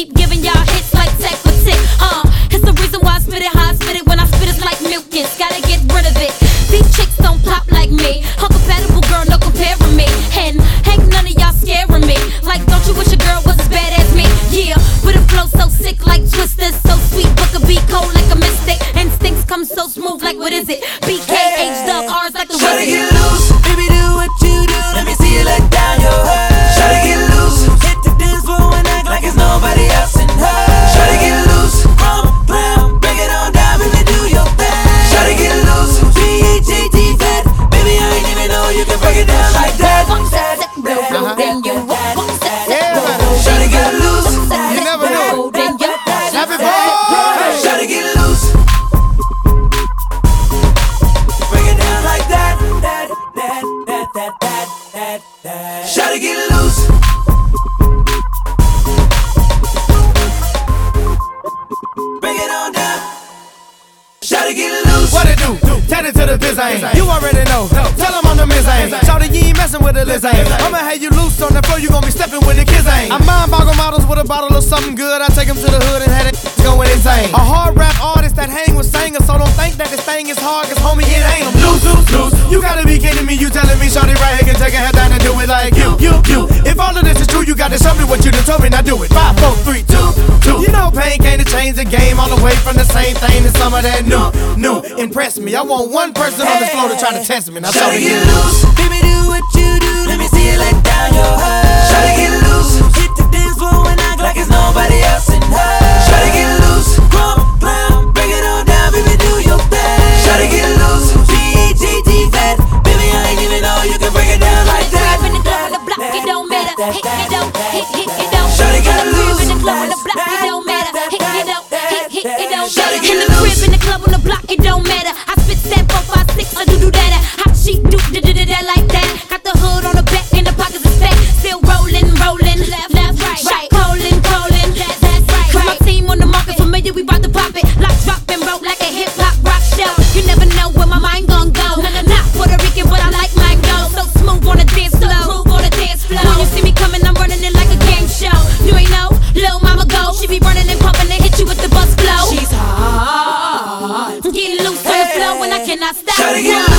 keep giving y'all hits like tech with tick. It's the reason why I spit it how I spit it. When I spit it's like mucus, gotta get rid of it. These chicks don't pop like me. Her compatible girl, no comparing me. And ain't none of y'all scaring me. Like, don't you wish your girl was as bad as me? Yeah, with a flow so sick like Twisters, so sweet, but could be cold like a mystic. Instincts come so smooth like what is it? BKH Dub, R's like the Try to get loose, baby, do what you do. Let me see you let down your hair. Try to get loose, hit the dance floor and act like it's nobody else in her. Try to get loose, blam, break it on down, baby, do your thing. Try to get loose, G-H-A-T fat, baby, I ain't even know you can break it down like that. Then you Try to get loose, You never know. then you Happy birthday. try to get loose, break it down like that. Try to get loose. Bring it on down. Try to get loose. What it do? Tell it to the biz ain't. You already know. Tell them I'm the miss ain't. Shawty, you ain't messing with the Liz ain't. I'ma have you loose on the floor, you gon' be stepping with the kids ain't. I mind boggle models with a bottle of something good. I take them to the hood and have it going insane. A hard rap artist that hang with singers, so don't think that this thing is hard, cause homie, it ain't. I'm loose. You gotta be kidding me, you telling me shawty right here can take a head down and do it like you. If all of this is true, you gotta show me what you done told me, now do it. 5, 4, 3, 2. You know pain came to change the game, all the way from the same thing to some of that new. Impress me, I want one person on this floor to try to test me. Now Try to shawty, get loose, baby, do what you do. Let me see you let down your hair. Try to get loose, hit the dance floor and act like it's nobody else in her. Try to get loose, blam, break it on down, baby, do your thing. Try to get loose, G-H-A-T fat, baby, I ain't even know you can break it down like that. in the club, the block, it don't matter. Hit it don't, hit it don't. Try to get loose, In the club, on the block, it don't matter. Hit it don't, hit it don't. Try to get In the loose. crib, in the club, on the block, it don't matter. I spit that 4, 5, 6, I do that. How she do that like that? Got the hood on the back and the pockets is fat. Still rolling, left, right. Calling, that's right. Cause my team on the market familiar, we bout to pop it. Lock, drop, and roll like a hip hop rock show. You never know where my mind gon' go. Not Puerto Rican, but I like mine go. So smooth on the dance floor. When you see me coming, I'm running it like a game show. You ain't know, Lil' Mama go. She be running and pumping and hit you with the bus flow. She's hard. Getting loose on the floor when I cannot stop. Try to get